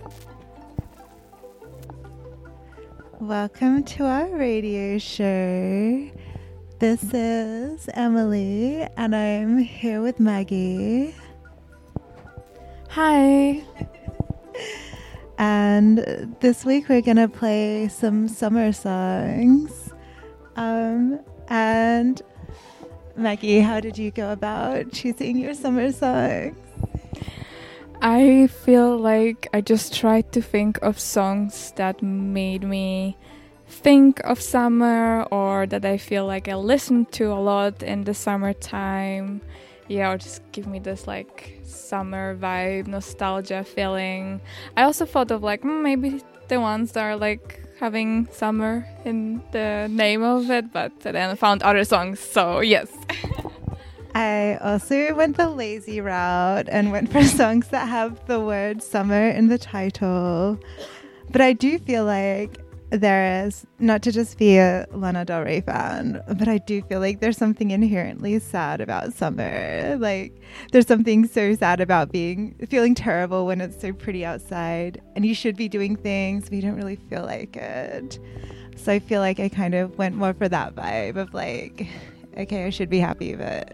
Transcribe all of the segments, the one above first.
Welcome to our radio show. This is Emily, and I'm here with Maggie. Hi. And this week we're going to play some summer songs. And Maggie, how did you go about choosing your summer songs? I feel like I just tried to think of songs that made me think of summer, or that I feel like I listen to a lot in the summertime. Yeah, or just give me this like summer vibe, nostalgia feeling. I also thought of like maybe the ones that are like having summer in the name of it, but then I found other songs, so yes. I also went the lazy route and went for songs that have the word summer in the title. But I do feel like there is, not to just be a Lana Del Rey fan, but I do feel like there's something inherently sad about summer. Like, there's something so sad about feeling terrible when it's so pretty outside and you should be doing things, but you don't really feel like it. So I feel like I kind of went more for that vibe of like, okay, I should be happy, but...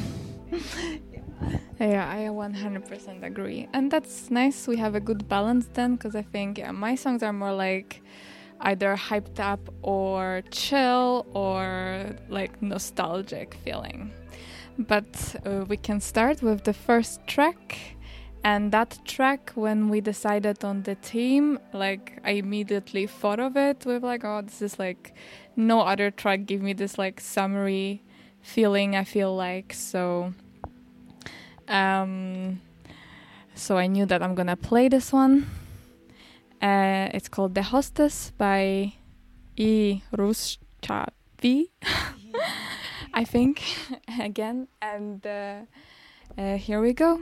Yeah, I 100% agree. And that's nice. We have a good balance then, because I think my songs are more like either hyped up or chill or like nostalgic feeling. But we can start with the first track. And that track, when we decided on the theme, like I immediately thought of it with like, oh, this is like no other track give me this like summery feeling, I feel like. So I knew that I'm gonna play this one. It's called The Hostess by E. Ruschavi, I think, again. And here we go.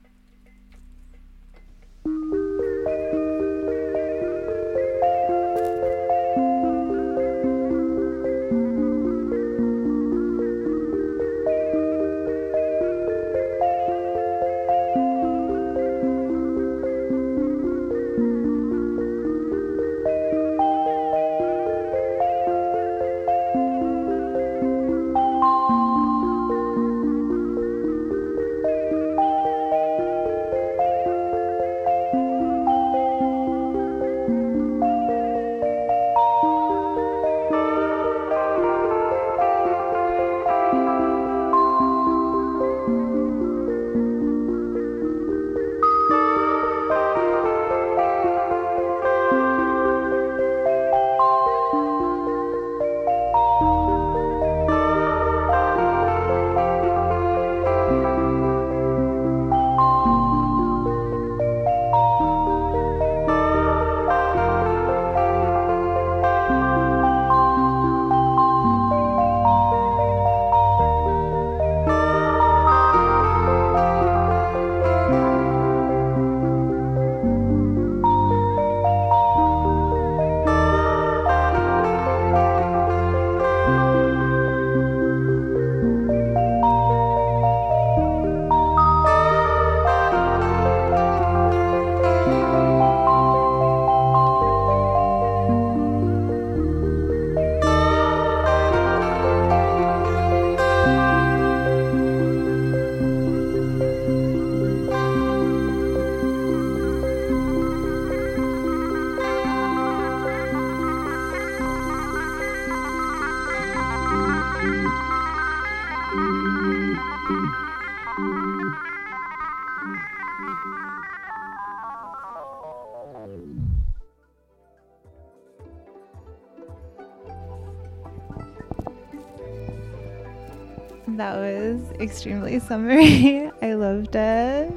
That was extremely summery. I loved it.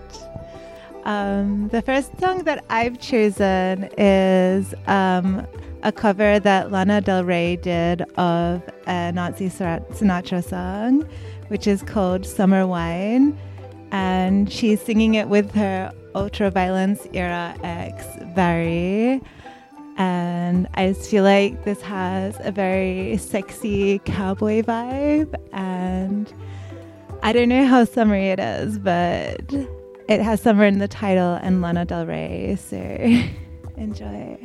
The first song that I've chosen is a cover that Lana Del Rey did of a Nancy Sinatra song, which is called Summer Wine. And she's singing it with her Ultraviolence era ex, Barry. And I just feel like this has a very sexy cowboy vibe. And I don't know how summery it is, but it has summer in the title and Lana Del Rey, so enjoy.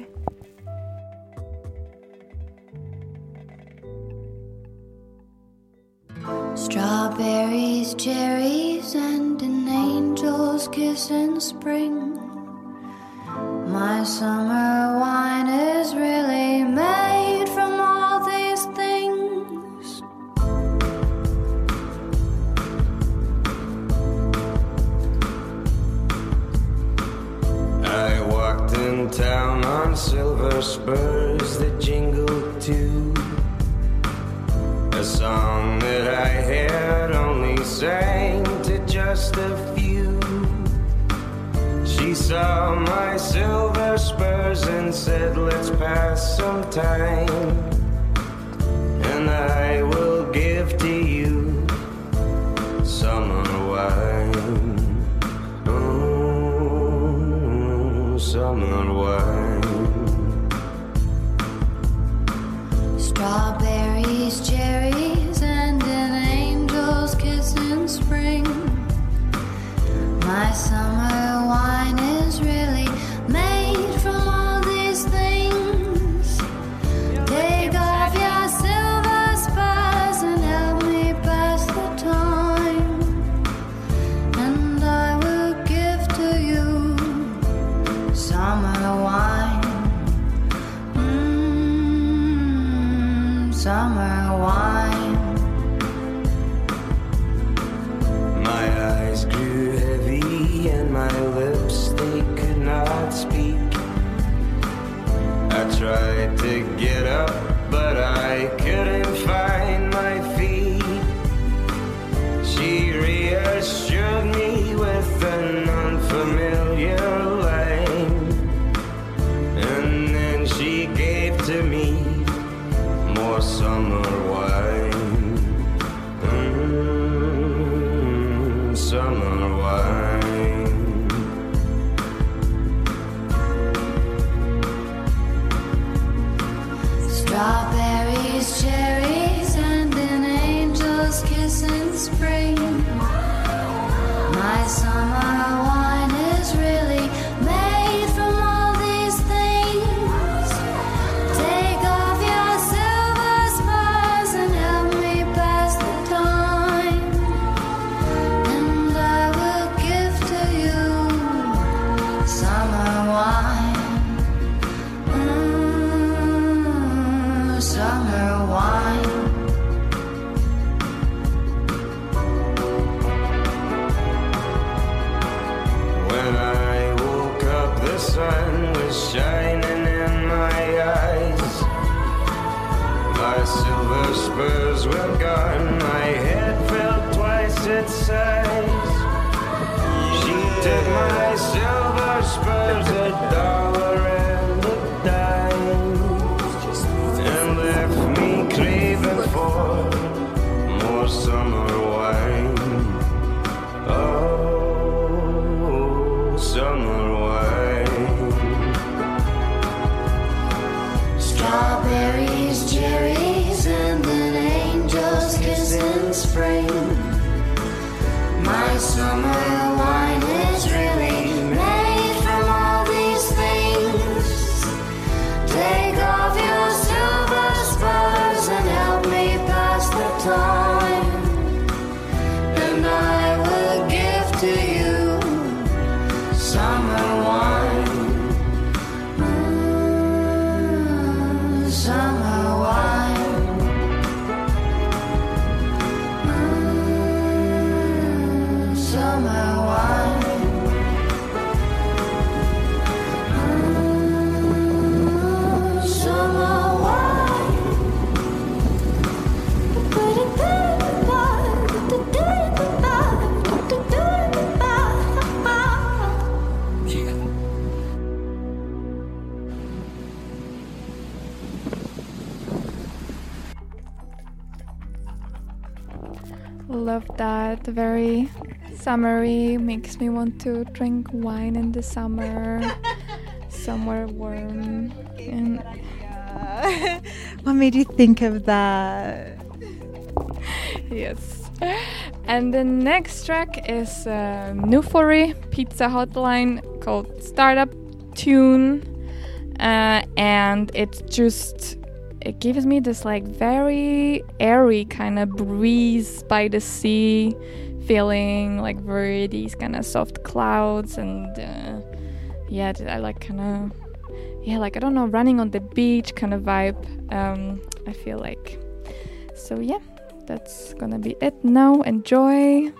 Strawberries, cherries, and an angel's kiss in spring. My summer wine is really made from all these things. I walked in town on silver spurs that jingled too. A song that I had only sang to just a few. She saw my silver spurs and said, let's pass some time, and I will give to you summer wine. Oh, summer wine. Strawberries, cherries, and an angel's kiss in spring. My summer wine is really made from all these things. Take off your silver spurs and help me pass the time, and I will give to you summer wine. Summer wine. My eyes grew heavy and my lips, they could not speak. I tried to get up, but I couldn't find my feet. She reassured me with an unfamiliar line, and then she gave to me more summer wine. Summer wine. Strawberries, cherries, and an angel's kiss in spring. My summer wine is really made from all these things. Take off your silver spurs and help me pass the time, and I will give to you summer wine. Summer wine. When I woke up, the sun was shining in my eyes. My silver spurs were gone, my head felt twice its size. She took my silver spurs, $1 and a dime, and left me craving for more summer wine. Oh, summer wine. Strawberries, cherries, and an angel's kiss in spring. My summer wine is really made from all these things. Take off your silver spurs and help me pass the time, and I will give to you summer wine. Summer wine. Summer wine. Summer wine. Love that. Very summery. Makes me want to drink wine in the summer. Somewhere warm. And What made you think of that? yes. And the next track is Nufori Pizza Hotline called Startup Tune. And it gives me this like very airy kind of breeze by the sea feeling, like very these kind of soft clouds, and I like kind of like, I don't know, running on the beach kind of vibe. I feel like, so yeah, that's gonna be it now. Enjoy.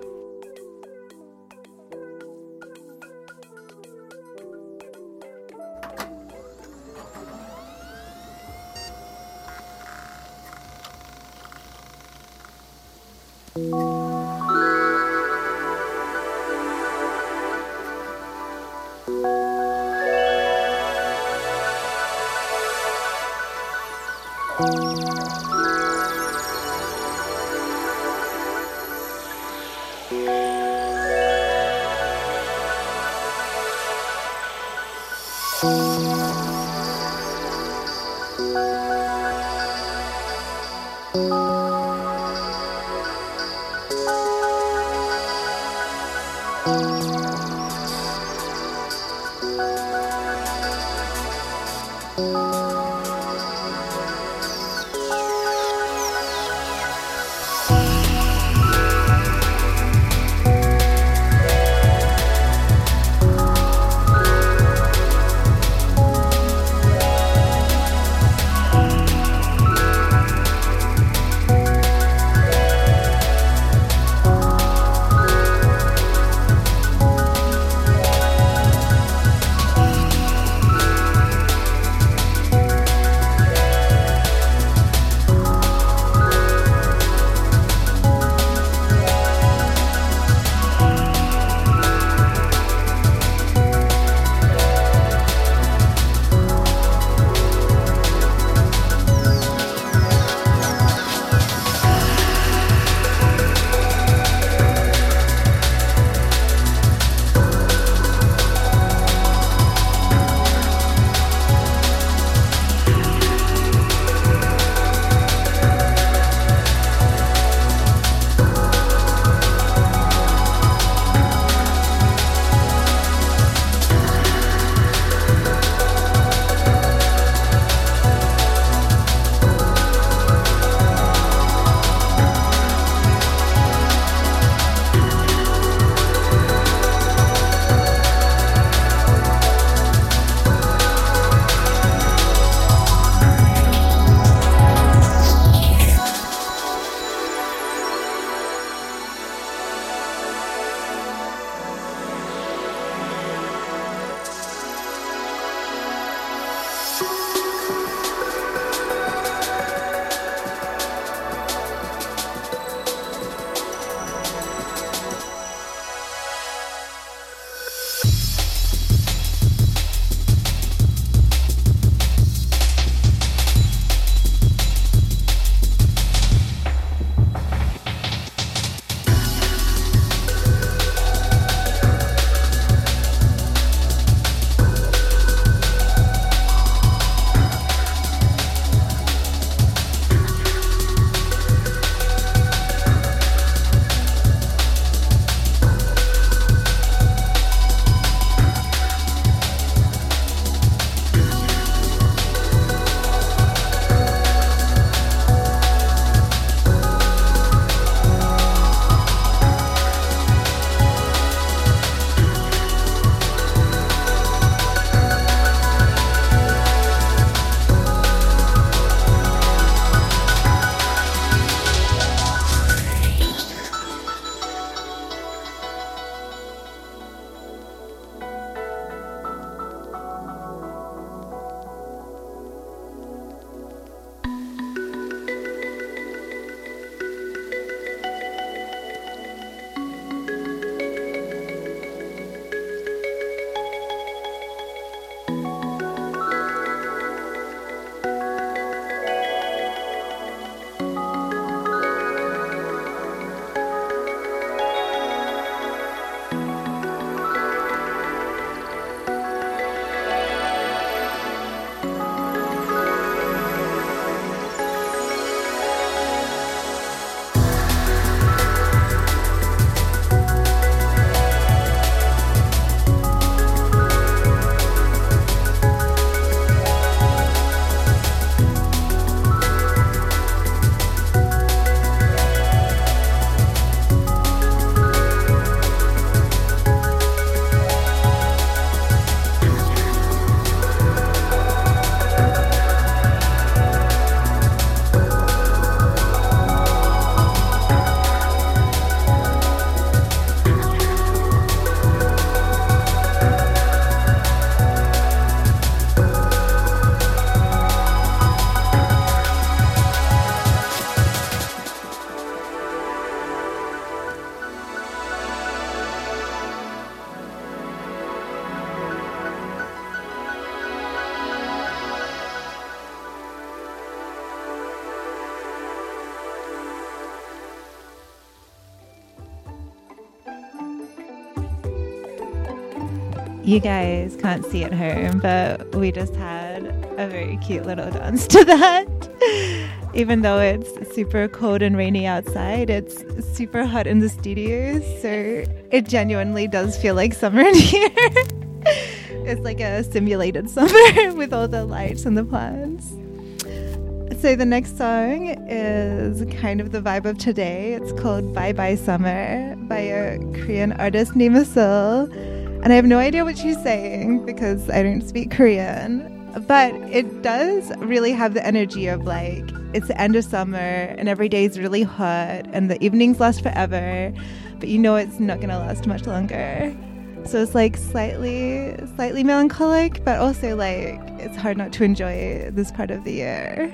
You guys can't see at home, but we just had a very cute little dance to that. Even though it's super cold and rainy outside, it's super hot in the studio, so it genuinely does feel like summer in here. It's like a simulated summer with all the lights and the plants. So the next song is kind of the vibe of today. It's called Bye Bye Summer by a Korean artist named Asul. And I have no idea what she's saying because I don't speak Korean. But it does really have the energy of like, it's the end of summer and every day is really hot and the evenings last forever, but you know it's not going to last much longer. So it's like slightly melancholic, but also like it's hard not to enjoy this part of the year.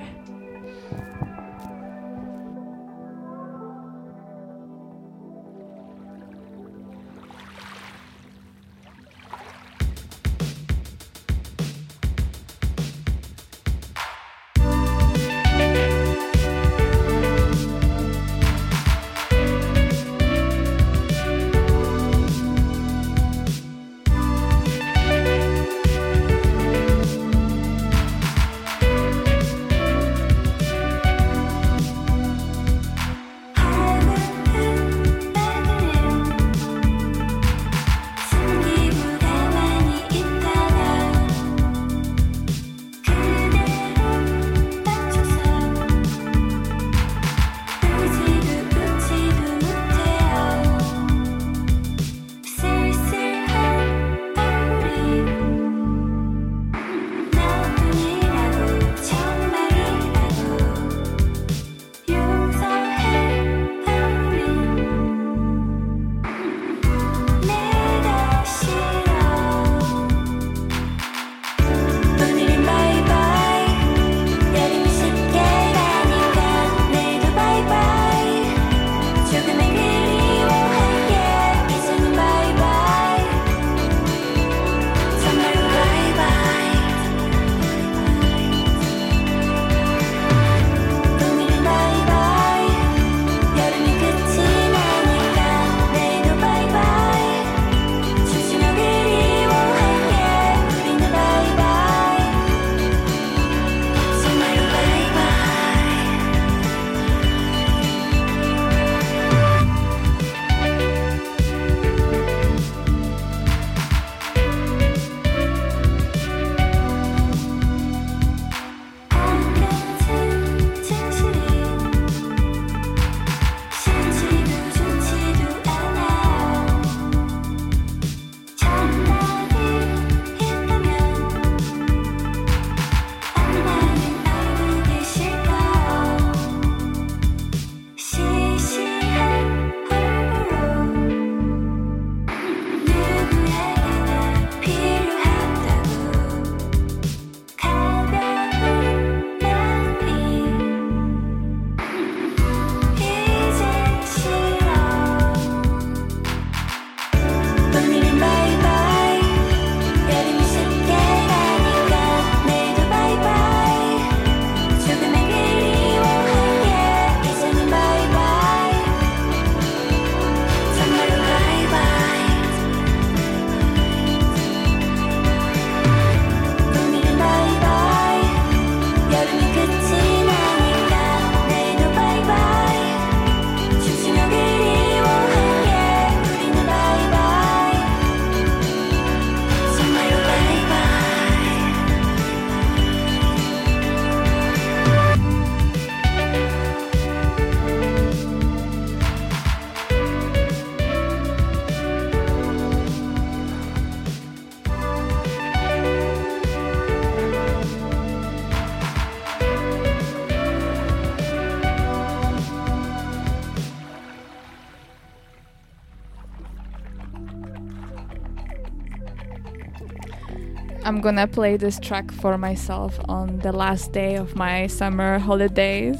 I'm gonna play this track for myself on the last day of my summer holidays.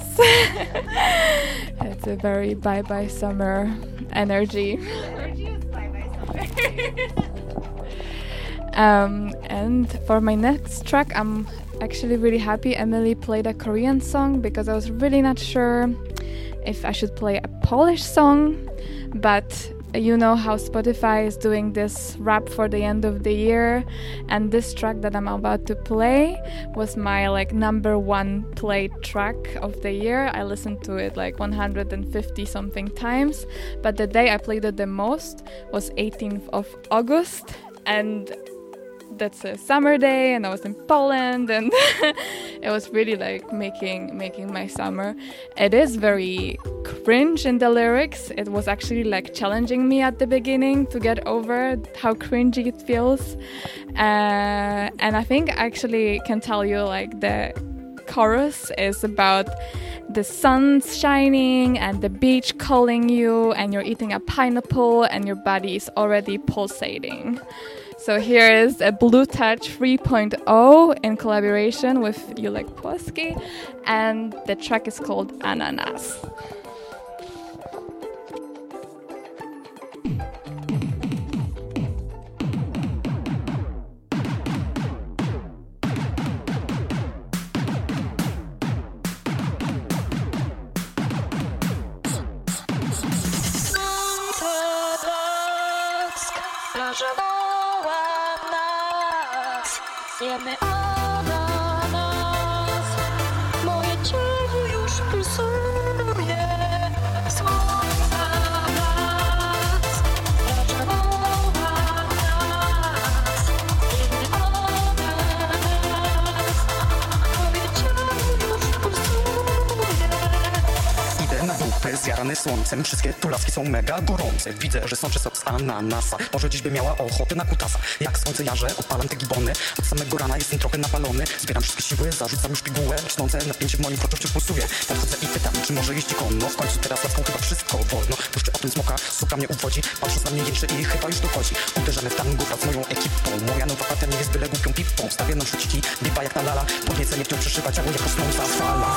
It's a very bye-bye summer energy. And for my next track, I'm actually really happy Emily played a Korean song because I was really not sure if I should play a Polish song, but you know how Spotify is doing this rap for the end of the year, and this track that I'm about to play was my like number one played track of the year. I listened to it like 150 something times, but the day I played it the most was 18th of August, and that's a summer day, and I was in Poland, and it was really like making my summer. It is very cringe in the lyrics. It was actually like challenging me at the beginning to get over how cringy it feels, and I think I actually can tell you like the chorus is about the sun's shining and the beach calling you, and you're eating a pineapple and your body is already pulsating. So here is a Blue Touch 3.0 in collaboration with Julek Płoski, and the track is called Ananas. Jemy ananas, moje ciało już pulsuje. Słońce nas, zaczęła nas. Jemy ananas, moje ciało już pulsuje. Idę na bupy zjarany słońcem, wszystkie tu laski są mega gorące. Widzę, że sączy sok z ananasa, może dziś by miała ochotę na kutasa. Jak słońce jarze, odpalam te gibony, od samego rana jestem trochę napalony. Zbieram wszystkie siły, zarzucam już pigułę, rosnące napięcie w moim kroczu wciąż pulsuje. Podchodzę i pytam, czy może jeść konno, w końcu teraz laską chyba wszystko wolno. Puszczę o tym smoka, suka mnie uwodzi, patrząc na mnie jęczy i chyba już dochodzi. Uderzamy w tango wraz z moją ekipą, moja nowa partia nie jest byle głupią pipą. Stawię nam sztuciki, biba jak na lala, podniecenie w nią przeszywa ciało jak rosnąca fala.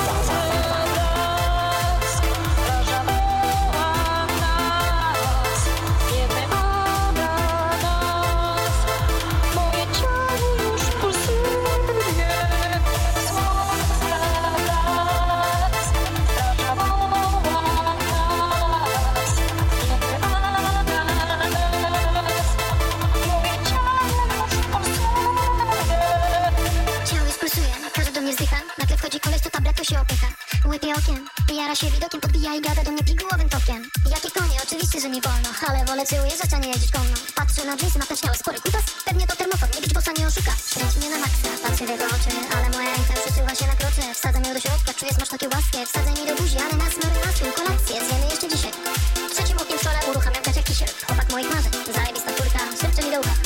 Łypie okiem, jara się widokiem, podbija i gada do mnie pigułowym tokiem. Jakie konie, oczywiście, że nie wolno, ale wolę cię ujeżdżać, a nie jeździć konno. Patrzę na dżinsy, ma pęczniały spory kutas, pewnie to termofor, nie bić bossa, nie oszuka. Kręci mnie na maksa, patrzę w jego oczy, ale moja ręka przesuwa się na krocze. Wsadzam ją do środka, czuję smaczną kiełbaskę, wsadzę mi do buzi, ale nas marynacją, kolację zjemy jeszcze dzisiaj. Trzecim okiem w szole uruchamiam kacia kisiel, chłopak moich marzeń, zajebista turka, szepcze mi do ucha.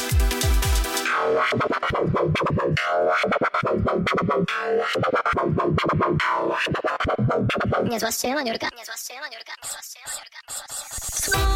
Niezła ściema, niurka, niezła ściema, niurka, niezła ściema, niurka, niezła ściema.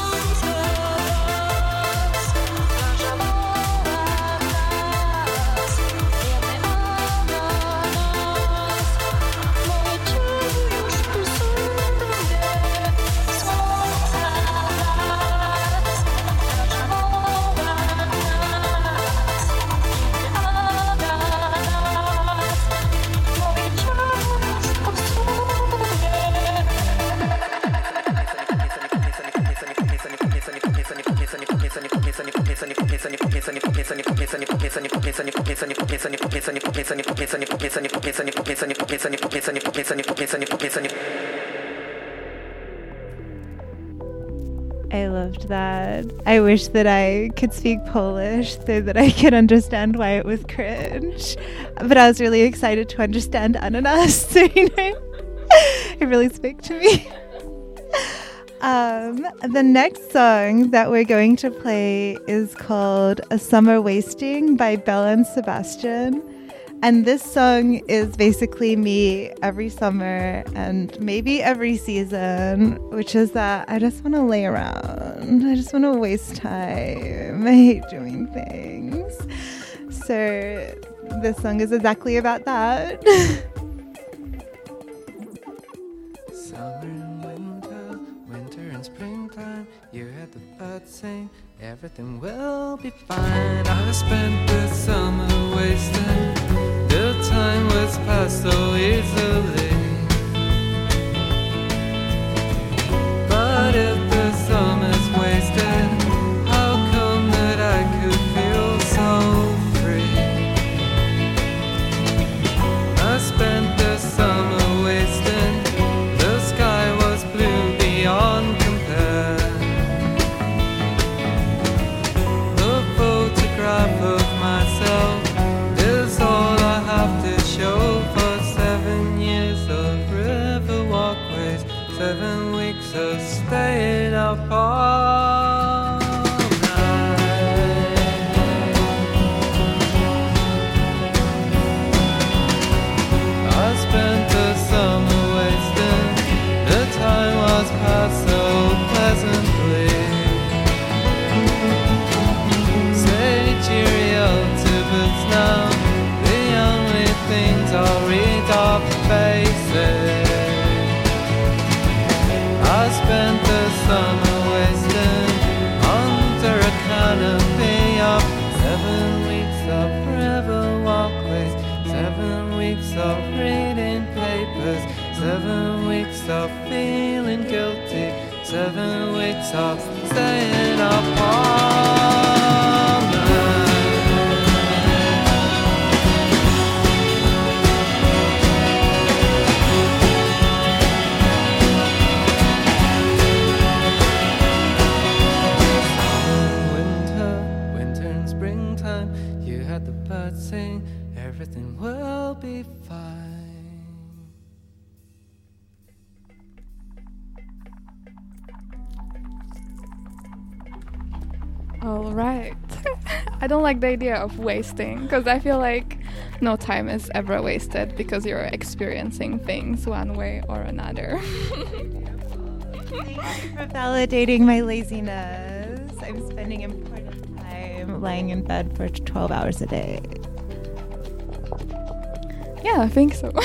I loved that. I wish that I could speak Polish so that I could understand why it was cringe. But I was really excited to understand ananas, so it really spoke to me. The next song that we're going to play is called A Summer Wasting by Belle and Sebastian. And this song is basically me every summer and maybe every season, which is that I just want to lay around. I just want to waste time. I hate doing things. So this song is exactly about that. Summer and winter, winter and springtime, you heard the birds sing, everything will be fine. I spent the summer wasting, the time was passed so easily. But if the summer's wasted, soft staying apart. Sing, everything will be fine. All right. I don't like the idea of wasting because I feel like no time is ever wasted because you're experiencing things one way or another. Thank you for validating my laziness. I'm spending important time lying in bed for 12 hours a day. Yeah, I think so.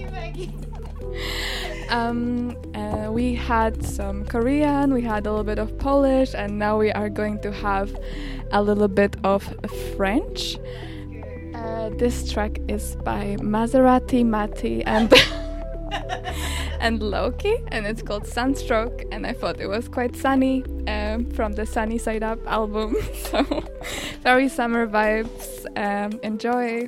We had some Korean, we had a little bit of Polish, and now we are going to have a little bit of French. This track is by Maserati, Mati, and and Loki, and it's called Sunstroke, and I thought it was quite sunny from the Sunny Side Up album, so very summer vibes. Enjoy.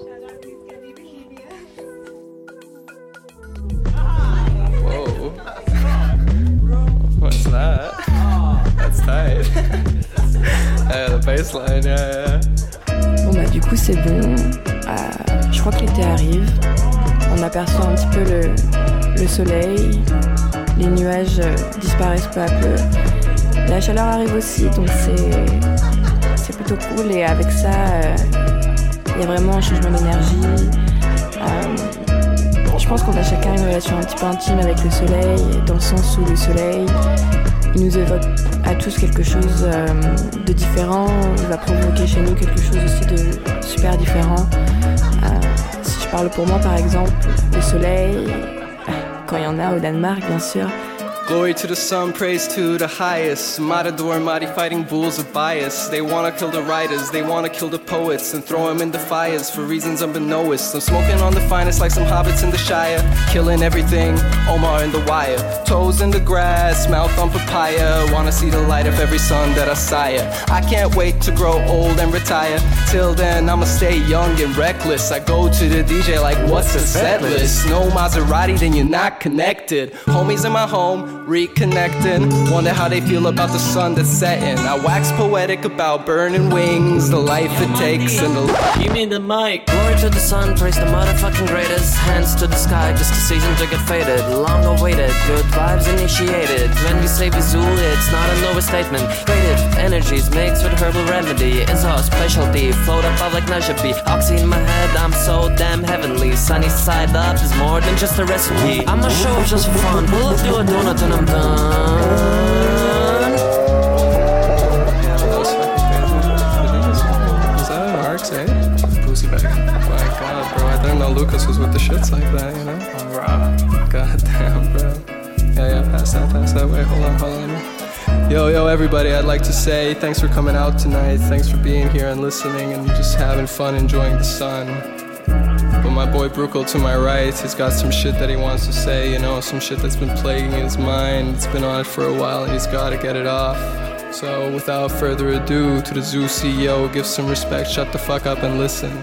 Whoa. What's that? That's tight. The bass line, yeah. Bon bah du coup c'est bon. Je crois que l'été arrive. On aperçoit un petit peu le soleil. Les nuages disparaissent peu à peu. La chaleur arrive aussi, donc c'est plutôt cool. Et avec ça, il y a vraiment un changement d'énergie. Je pense qu'on a chacun une relation un petit peu intime avec le soleil, dans le sens où le soleil, il nous évoque à tous quelque chose de différent, il va provoquer chez nous quelque chose aussi de super différent. Si je parle pour moi par exemple, le soleil, quand il y en a au Danemark bien sûr. Glory to the sun, praise to the highest. Matador, mighty fighting bulls of bias. They wanna kill the writers, they wanna kill the poets and throw them in the fires for reasons unbeknownst. I'm smoking on the finest like some hobbits in the Shire. Killing everything, Omar in the wire. Toes in the grass, mouth on papaya. Wanna see the light of every son that I sire. I can't wait to grow old and retire. Till then, I'ma stay young and reckless. I go to the DJ like, what's the set list? No Maserati, then you're not connected. Homies in my home, reconnecting, wonder how they feel about the sun that's setting. I wax poetic about burning wings, the life it takes and the... Give me the mic. Glory to the sun, praise the motherfucking greatest. Hands to the sky, just a season to get faded. Long awaited, good vibes initiated. When we say Vizul, it's not an overstatement. Creative energies mixed with herbal remedy. It's our specialty, float above like Najabi. Oxy in my head, I'm so damn heavenly. Sunny side up is more than just a recipe. I'ma show up just for fun, pull up to a donut and I'm done. Yeah, those fucking crazy. Is that an arcs, eh? Pussy bag. My god, bro. I didn't know Lucas was with the shits like that, you know? God damn, bro. Yeah, pass that way. Hold on. Yo, everybody, I'd like to say thanks for coming out tonight. Thanks for being here and listening and just having fun, enjoying the sun. But my boy Brukel to my right, he's got some shit that he wants to say, you know, some shit that's been plaguing his mind. It's been on it for a while and he's gotta get it off. So without further ado, to the Zoo CEO, give some respect, shut the fuck up and listen.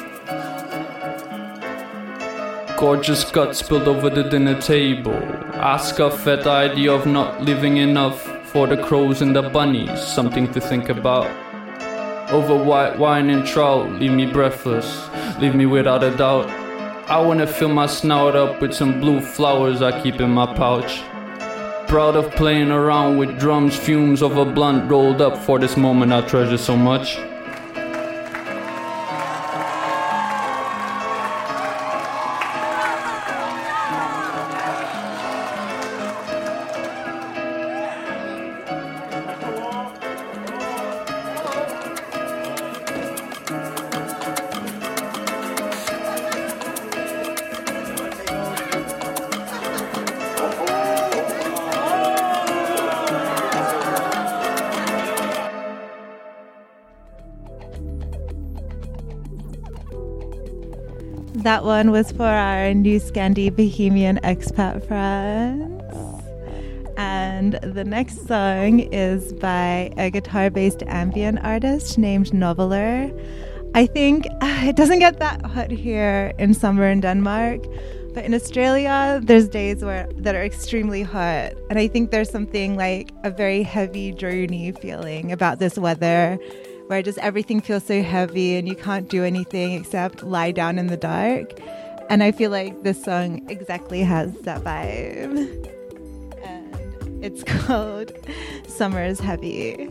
Gorgeous guts spilled over the dinner table. I scoff at the idea of not living enough for the crows and the bunnies. Something to think about. Over white wine and trout, leave me breathless, leave me without a doubt. I wanna fill my snout up with some blue flowers I keep in my pouch. Proud of playing around with drums, fumes of a blunt rolled up for this moment I treasure so much. That one was for our new Scandi Bohemian expat friends. And And the next song is by a guitar-based ambient artist named Noveler. I think it doesn't get that hot here in summer in Denmark, but in Australia, there's days that are extremely hot. And I think there's something like a very heavy, drony feeling about this weather, where just everything feels so heavy and you can't do anything except lie down in the dark. And I feel like this song exactly has that vibe. And it's called Summer's Heavy.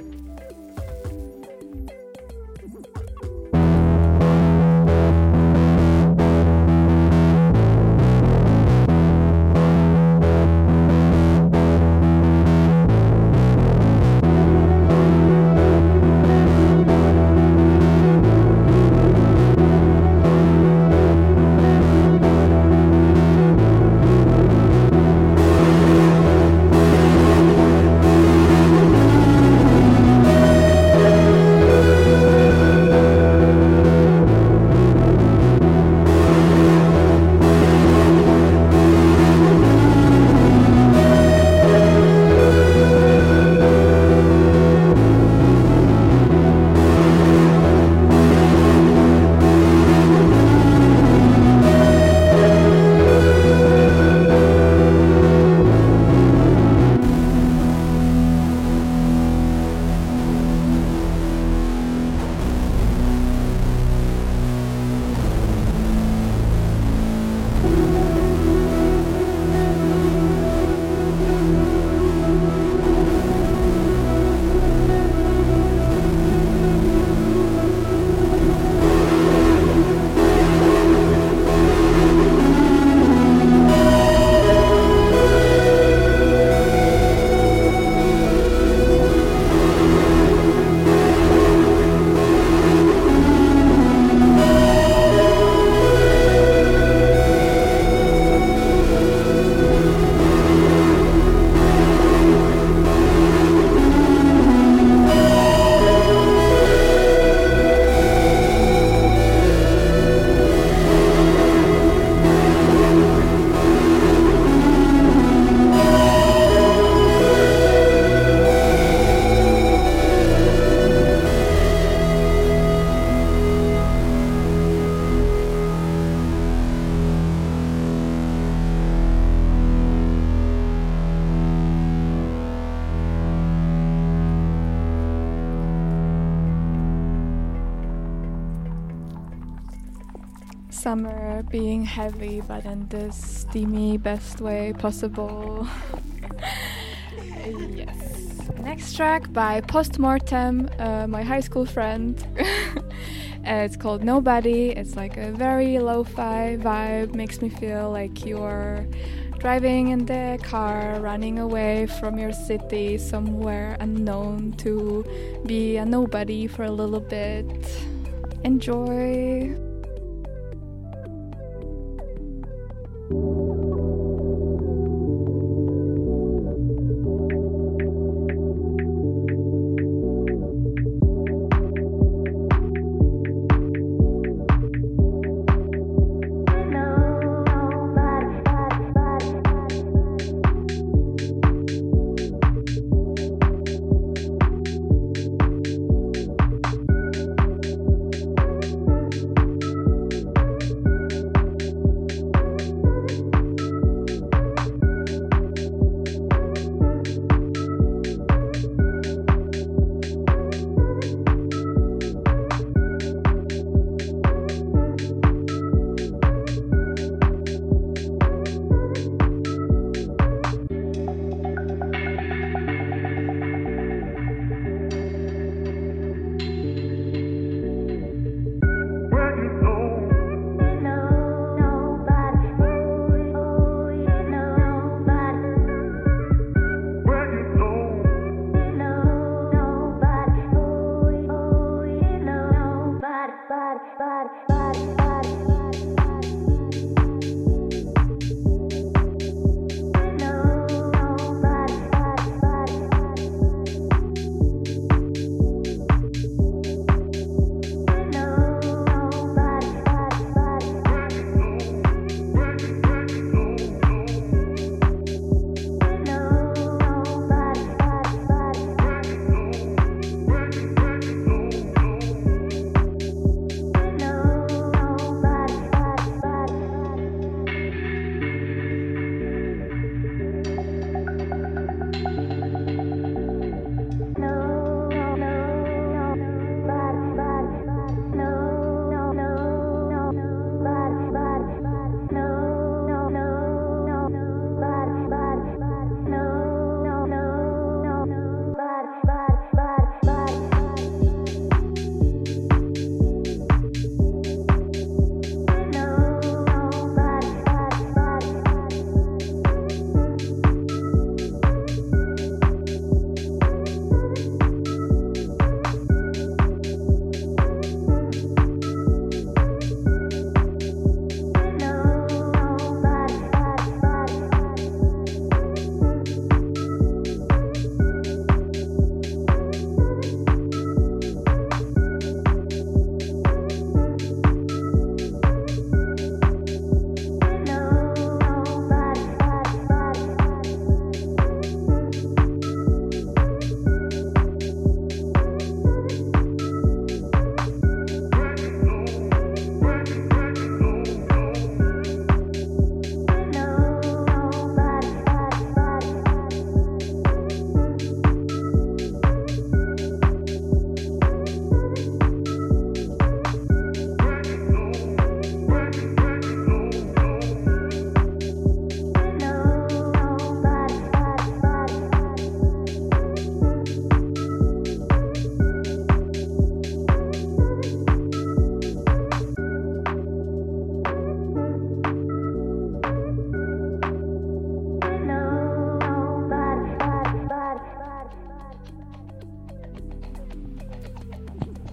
Summer being heavy, but in this steamy best way possible. Yes. Next track by Postmortem, my high school friend. It's called Nobody. It's like a very lo-fi vibe, makes me feel like you're driving in the car, running away from your city somewhere unknown to be a nobody for a little bit. Enjoy.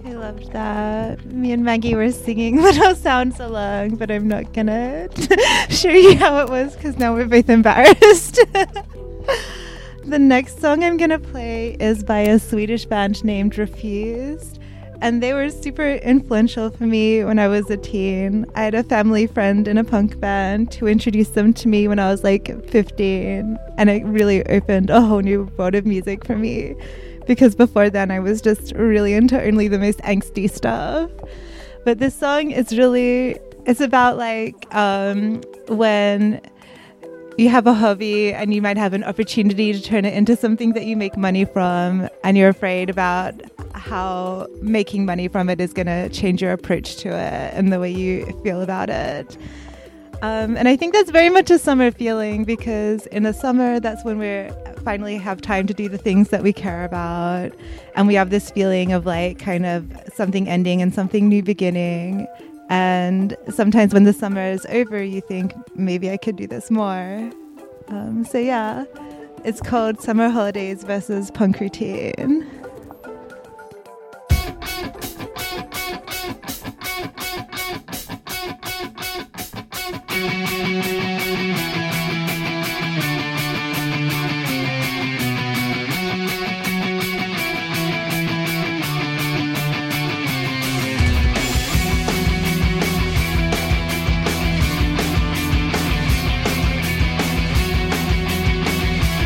I loved that. Me and Maggie were singing Little Sounds along, but I'm not gonna show you how it was because now we're both embarrassed. The next song I'm gonna play is by a Swedish band named Refused, and they were super influential for me when I was a teen. I had a family friend in a punk band who introduced them to me when I was like 15, and it really opened a whole new world of music for me. Because before then I was just really into only the most angsty stuff. But this song is really, it's about like when you have a hobby and you might have an opportunity to turn it into something that you make money from, and you're afraid about how making money from it is going to change your approach to it and the way you feel about it. And I think that's very much a summer feeling, because in the summer, that's when we finally have time to do the things that we care about. And we have this feeling of like kind of something ending and something new beginning. And sometimes when the summer is over, you think, maybe I could do this more. So yeah, it's called Summer Holidays versus Punk Routine.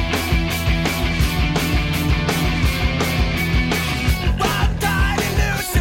Wild-eyed and loose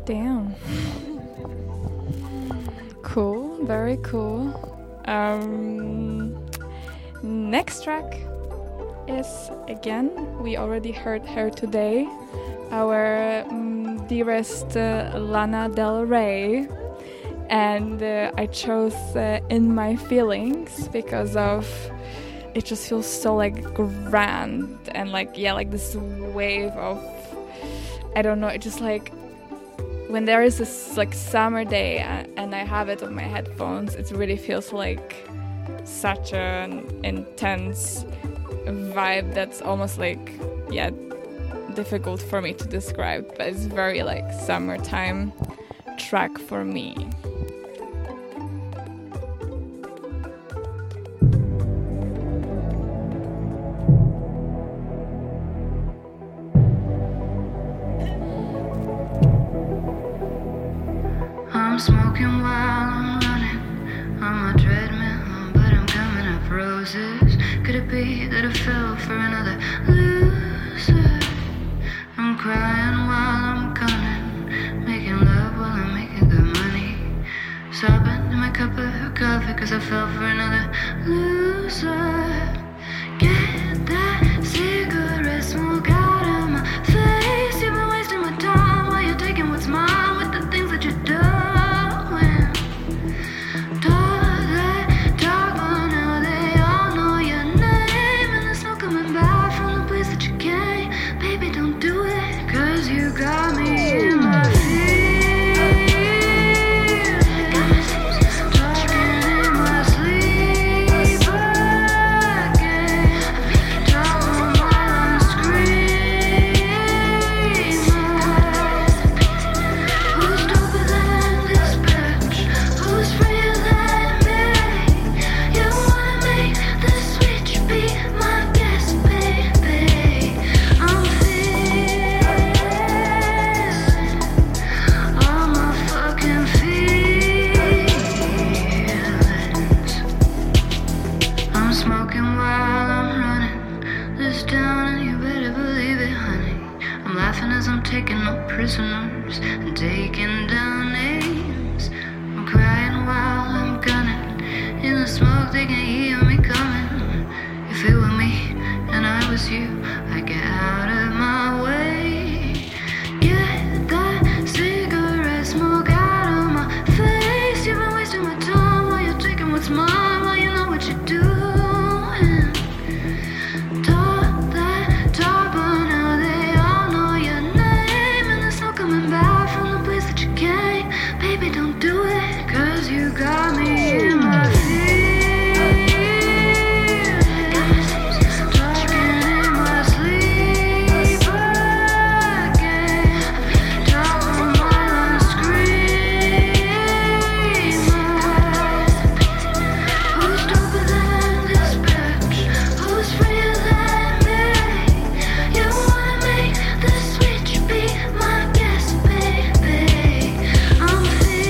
Damn. Cool, very cool. Next track is, again, we already heard her today, our dearest Lana Del Rey. And I chose In My Feelings because of it just feels so like grand and like this wave of, I don't know, it just like when there is this like summer day and I have it on my headphones, it really feels like such an intense vibe that's almost like difficult for me to describe, but it's very like summertime track for me. I'm smoking while I'm running on my treadmill, but I'm coming up roses. Could it be that I fell for another loser? I'm crying while I'm gunning, making love while I'm making good money. Sobbing in my cup of coffee cause I fell for another loser. Get that cigarette smoke out of my face. You've been wasting my time while you're taking what's mine with the things that you're doing. Got me in my feelings, talking in my sleep again, talking while I'm screaming. Who's doper than this bitch? Who's freer than me? You wanna make the switch, be my guest, baby. I'm smoking while I'm running this down, and you better believe it, honey. I'm laughing as I'm taking up prisoners and taking down names. I'm crying while I'm gunning in the smoke, they can hear me coming. If it were me and I was you, I'd get out of my way. Get that cigarette smoke out of my face. You've been wasting my time while you're taking what's mine, while you know what you're doing. You got me in my feelings, talking in my sleep again, talking while I'm screaming. Who's doper than this bitch? Who's freer than me? You wanna make the switch, be my guest, baby. I'm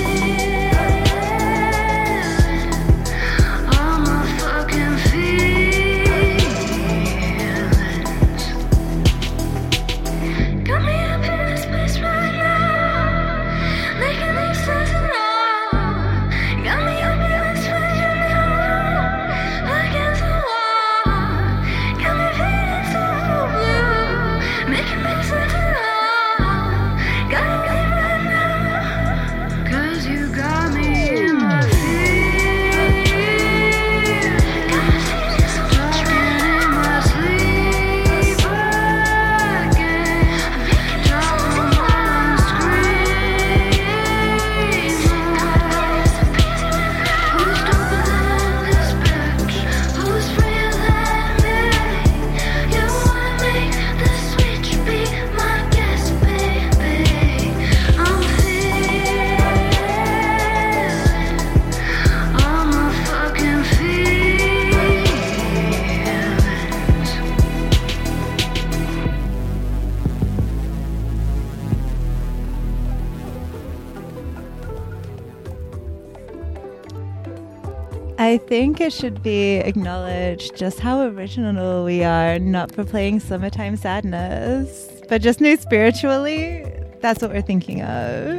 I think it should be acknowledged just how original we are, not for playing Summertime Sadness, but just new spiritually. That's what we're thinking of.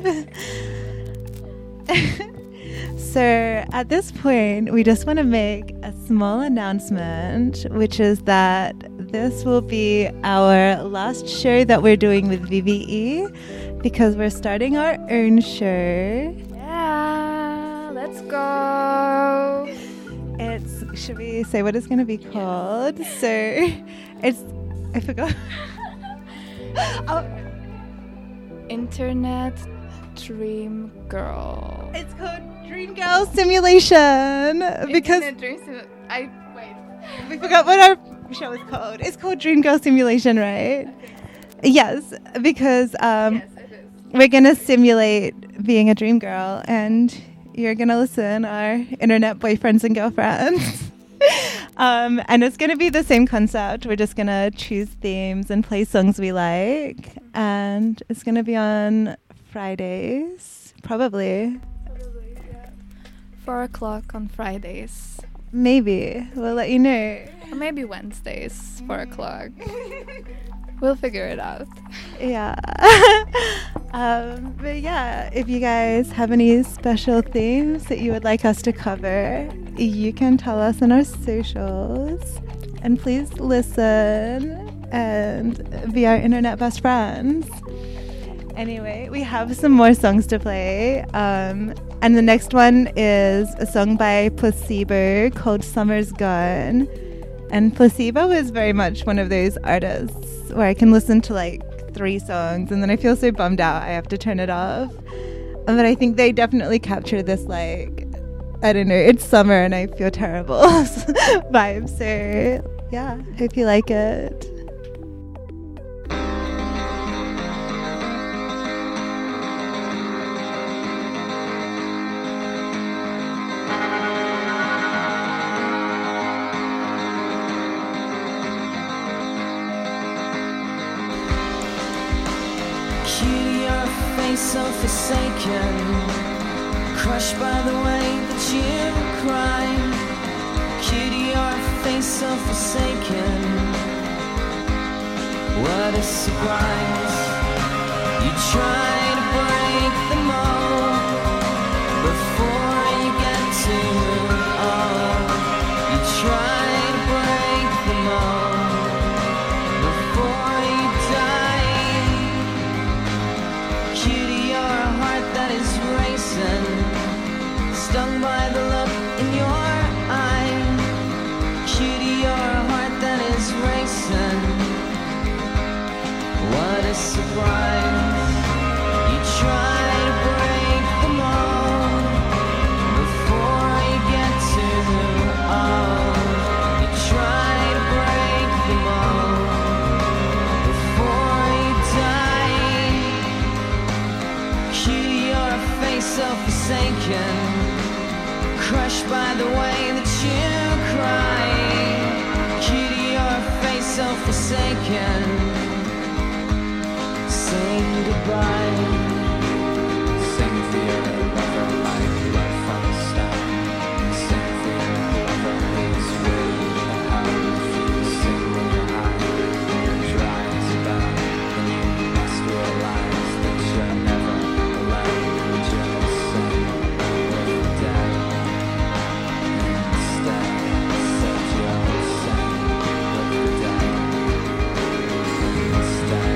So at this point, we just want to make a small announcement, which is that this will be our last show that we're doing with VVE because we're starting our own show. Yeah, let's go. Should we say what it's going to be called? So I forgot. Internet Dream Girl. It's called Dream Girl Simulation because we forgot what our show is called. It's called Dream Girl Simulation, right? Yes, because we're gonna simulate being a dream girl, and you're gonna listen our internet boyfriends and girlfriends. And it's gonna be the same concept. We're just gonna choose themes and play songs we like, and it's gonna be on Fridays, probably. 4 o'clock on Fridays. Maybe. We'll let you know. Or maybe Wednesdays, 4 o'clock. We'll figure it out. Yeah. But yeah, if you guys have any special themes that you would like us to cover, you can tell us on our socials. And please listen and be our internet best friends. Anyway, we have some more songs to play. And the next one is a song by Placebo called Summer's Gone. And Placebo is very much one of those artists where I can listen to like 3 songs and then I feel so bummed out I have to turn it off. But I think they definitely capture this, like, I don't know, it's summer and I feel terrible vibe. So yeah, hope you like it. So forsaken, crushed by the way that you cry. Cutie, your face so forsaken. What a surprise. You try to break the mold before you get to all. You try to break the mold before you die. Cutie, you're a heart that is racing, stung by the look in your eye. Cutie, you're a heart that is racing. What a surprise. You try to break the mold before you get to all. You try to break the mold before you die. Cutie, your face so forsaken, crushed by the way that you cry. Cutie, your face so forsaken. Sing goodbye. Sing for your lover like blood from the stone. Sing for your lover who's really how you feel. Sing when your eyes when your dry as a bone. And you must realize that you're never alone. Just sing with the dead. Instead, said you'll sing with the dead. Instead.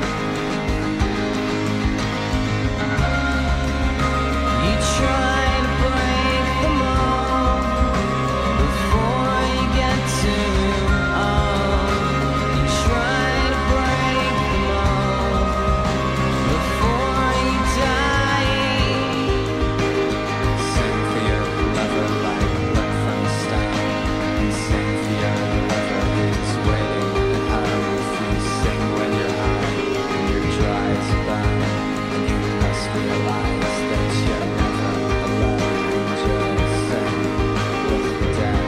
Try to break the mold before you get to all. You try to break the mold before you die. Sing for your lover like blood from the stone. And sing for your lover who's waiting at home. If you sing when you're high and you're dry as a bone, and you must realize that you're never alone. Just sing with the dead.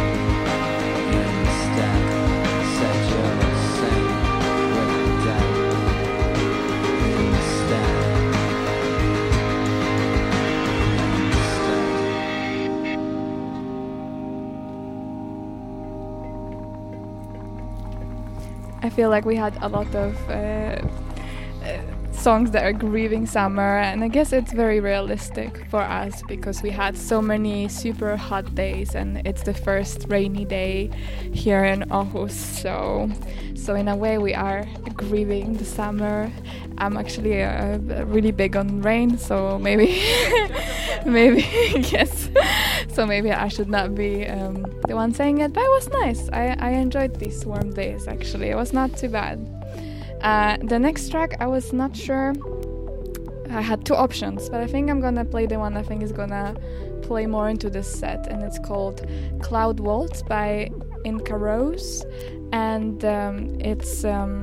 Instead, said you'll sing with the dead. Instead. I feel like we had a lot of songs that are grieving summer, and I guess it's very realistic for us because we had so many super hot days and it's the first rainy day here in Aarhus, so in a way we are grieving the summer. I'm actually really big on rain, so maybe yes, so maybe I should not be the one saying it, but it was nice. I enjoyed these warm days, actually. It was not too bad. The next track, I was not sure. I had two options, but I think I'm gonna play the one I think is gonna play more into this set, and it's called Cloud Waltz by Inca Rose, and it's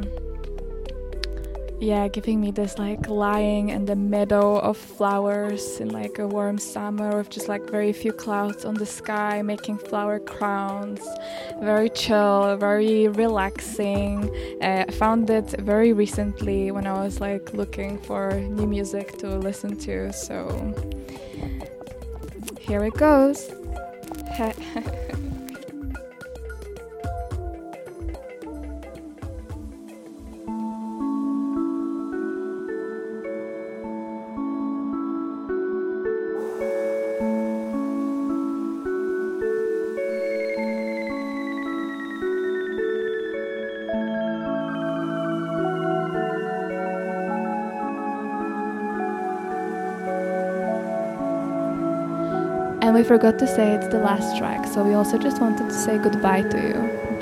giving me this like lying in the meadow of flowers in like a warm summer with just like very few clouds on the sky, making flower crowns. Very chill, very relaxing. I found it very recently when I was like looking for new music to listen to, so here it goes. And we forgot to say it's the last track, so we also just wanted to say goodbye to you.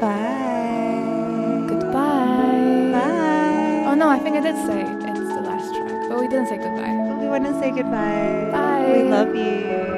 Bye. Goodbye. Bye. Oh no, I think I did say it's the last track, but we didn't say goodbye. We want to say goodbye. Bye. We love you.